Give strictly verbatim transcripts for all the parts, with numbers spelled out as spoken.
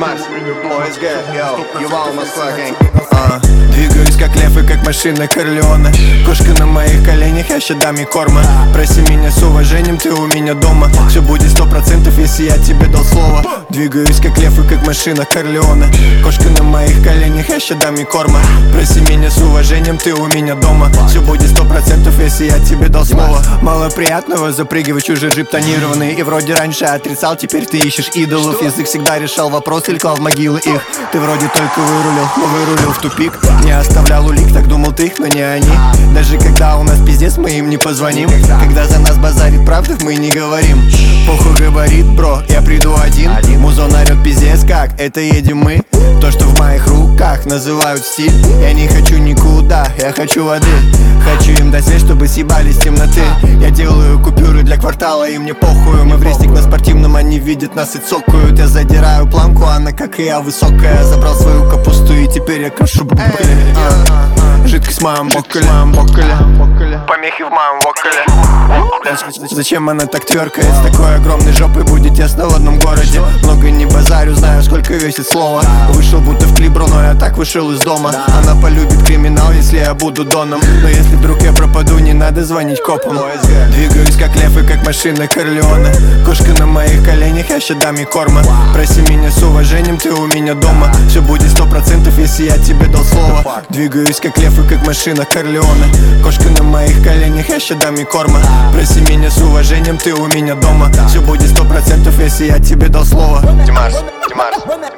Димаш, ОСГ, йоу, Ювал, Москва, гэнг. А, двигаюсь как лев и как машина Корлеоне. Кошка на моих коленях, я ща дам ей корма. Проси меня с уважением, ты у меня дома. Все будет сто процентов, если я тебе дал слово. Двигаюсь как лев и как машина Корлеоне. Кошка на моих коленях, я ща дам ей корма. Проси меня с уважением, ты у меня дома. Все будет сто процентов, если я тебе дал слово. Мало приятного, запрыгивай в чужой джип тонированный. И вроде раньше отрицал, теперь ты ищешь идолов. Язык всегда решал вопрос или клал в могилы их. Ты вроде только вырулил, но вырулил в тупик. Не оставлял улик, так думал ты, но не они. Даже когда у нас пиздец, мы им не позвоним. Когда за нас базарит правда, мы не говорим. Похуй говорит, бро, я приду один. Музон орет пиздец, как это едем мы. То, что в моих руках называют стиль. Я не хочу никуда, я хочу воды. Хочу им дать свет, чтобы съебались темноты. Я делаю купюры для квартала, и мне похуй. Мы в рейстик на спортивном, они видят нас и цокают. Я задираю планку, она как и я высокая. Забрал свою капусту и теперь я крошу букли. Жидкость в моем бокале, помехи в моем вокале. Зачем она так тверкает? С такой огромной жопой будет тесно в одном городе. Много не базарю, знаю, сколько весит слово. Вышел будто в клип, но я так вышел из дома. Она полюбит криминал, если я буду доном. Но если вдруг я пропаду, не надо звонить копам. Двигаюсь как лев и как машина Корлеоне. Кошка на моих коленях, я ща дам ей корма. Проси меня с уважением, ты у меня дома. Все будет сто процентов, если я тебе дал слово. Двигаюсь как лев и как машина Корлеоне. Кошка на моих коленях, я ща дам ей корма. Проси меня с уважением, ты у меня дома. Все будет сто процентов, если я тебе дал слово. Димаш, Димаш,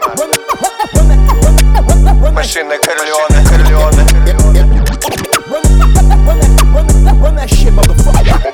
машина Корлеоне, Корлеоне. Run that shit, motherfucker.